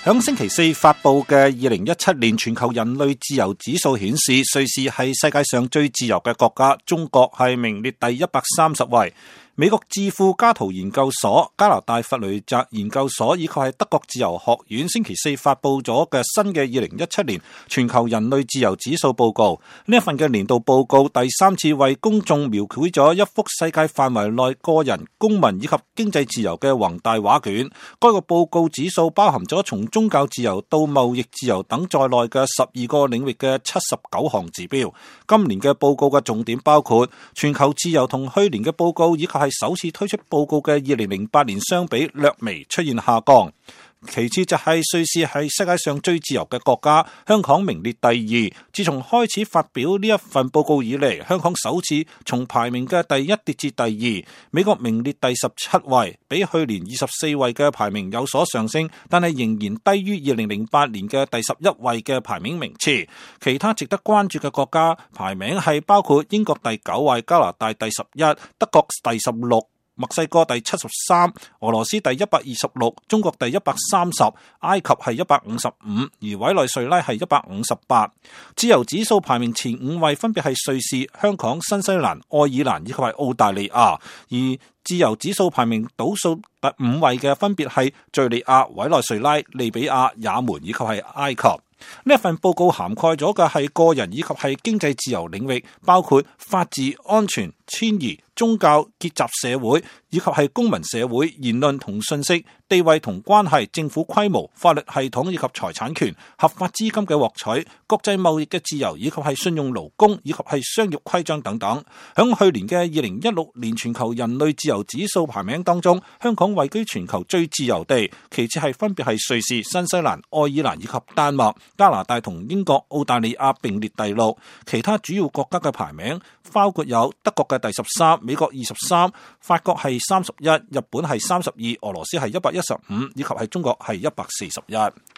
響星期四發佈嘅2017年全球人類自由指數顯示，瑞士係世界上最自由嘅國家，中國係名列第130位。美國智庫加圖研究所、加拿大弗雷澤研究所以及係德國自由學院星期四發佈咗嘅新嘅2017年全球人類自由指數報告。呢一份嘅年度報告第3次為公眾描繪咗一幅世界範圍內個人、公民以及經濟自由嘅宏大畫卷。該個報告指數包含咗從宗教自由到貿易自由等在內嘅12個領域嘅79項指標。今年嘅報告嘅重點包括全球自由同去年嘅報告以及係首次推出報告嘅2008年相比略微出現下降。其次就係瑞士係世界上最自由嘅國家，香港名列第2。自從開始發表呢一份報告以嚟，香港首次從排名嘅第1跌至第2。美國名列第17位，比去年24位嘅排名有所上升，但係仍然低於2008年嘅第11位嘅排名名次。其他值得關注嘅國家排名係包括英國第9位、加拿大第11、德國第16、墨西哥第73、俄羅斯第126、中國第130、埃及係155，而委內瑞拉係158。自由指數排名前5位分別係瑞士、香港、新西蘭、愛爾蘭以及係澳大利亞，而自由指數排名倒數第5位嘅分別係敘利亞、委內瑞拉、利比亞、也門以及係埃及。呢一份報告涵蓋咗嘅係個人以及係經濟自由領域，包括法治、安全、遷移、宗教、結集社會以及係公民社會、言論同信息、地位同關係、政府規模、法律系統以及財產權、合法資金嘅獲取、國際貿易嘅自由以及係信用勞工以及係商業規章等等。響去年嘅2016年全球人類自由指數排名當中，香港位居全球最自由地，其次係分別係瑞士、新西蘭、愛爾蘭以及丹麥。加拿大同英國、澳大利亞並列第6，其他主要國家嘅排名包括有德國嘅第13、美國23、法國係31、日本係32、俄羅斯係115，以及係中國係141。